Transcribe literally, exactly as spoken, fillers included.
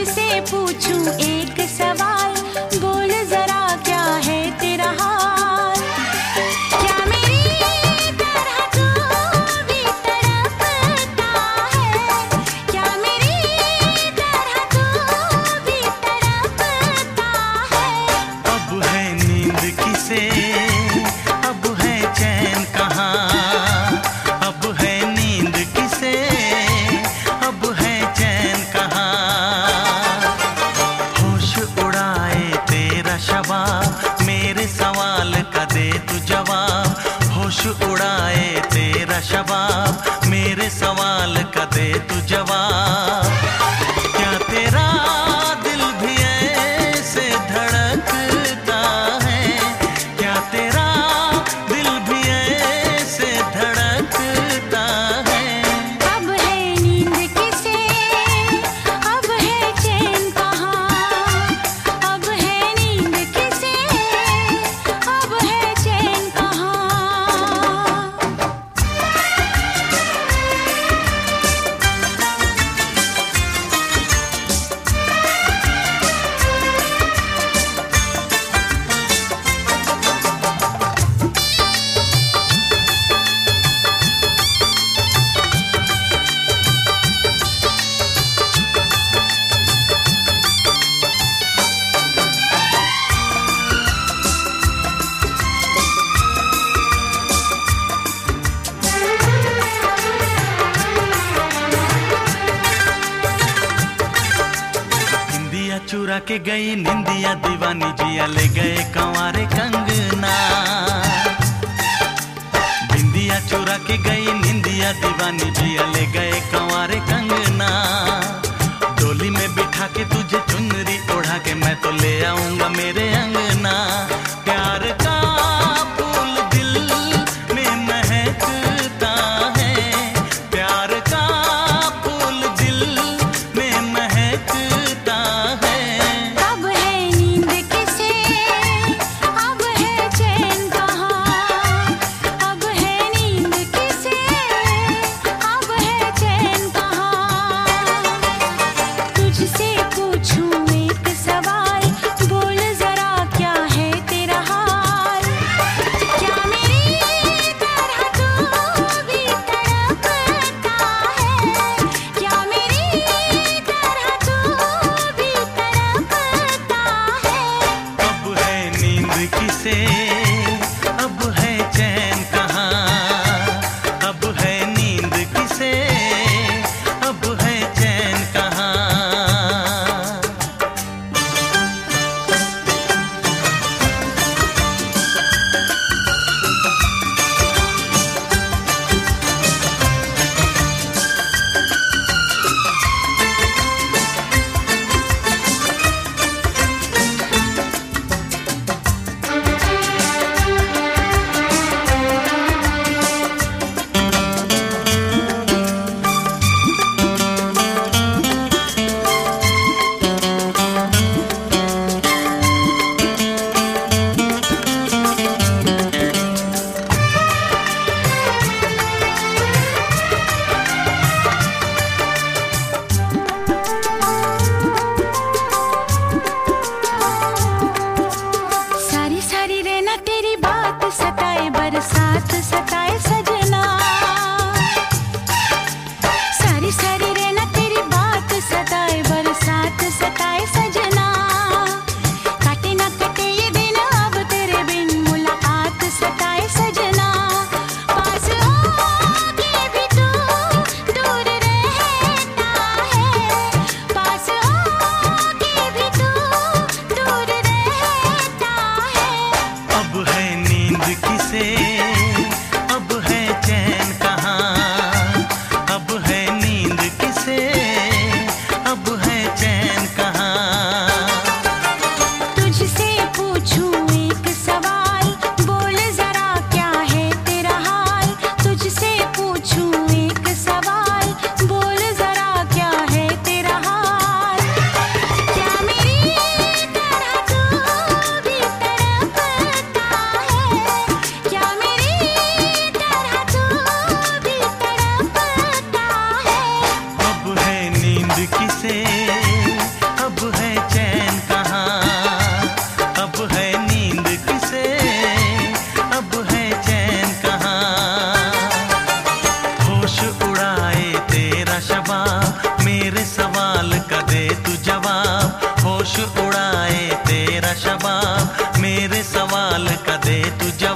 तुझसे पूछूं एक सवाल, बोल जरा क्या है तेरा हाल। क्या मेरी तरह तू भी तड़पता है, क्या मेरी तरह तू भी तड़पता है। अब है नींद किसे, अब है चैन कहाँ, अब है नींद किसे, अब है चैन कहाँ। होश उड़ाए तेरा शबाब, मेरे सवाल का दे तू जवाब। होश उड़ाए तेरा शबाब, मेरे सवाल का दे तू जवाब। क्या तेरा दिल भी ऐसे धड़कता है, क्या तेरा दिल भी ऐसे धड़कता है। अब है नींद किसे, अब है चैन कहाँ, अब है नींद किसे, अब है चैन कहाँ। निंदिया चुरा के गई निंदिया दीवानी, जिया ले गए कंवारे कंगना। बिंदिया चुरा के गई निंदिया दीवानी, जिया ले गए कंवारे कंगना। डोली में बिठा के तुझे चुनरी ओढ़ा के मैं तो ले आऊंगा मेरे अंगना। प्यार का फूल दिल में महकता है, प्यार का फूल दिल में महकता है। अब है नींद किसे, अब है चैन कहाँ, अब है नींद किसे, अब है चैन कहाँ। तुझसे पूछूं एक सवाल, बोल जरा क्या है तेरा हाल। क्या मेरी तरह तू भी तड़पता है, क्या मेरी तरह तू भी तड़पता है। अब है नींद किसे, अब है चैन कहाँ, अब है नींद किसे, अब है चैन कहाँ। ले तू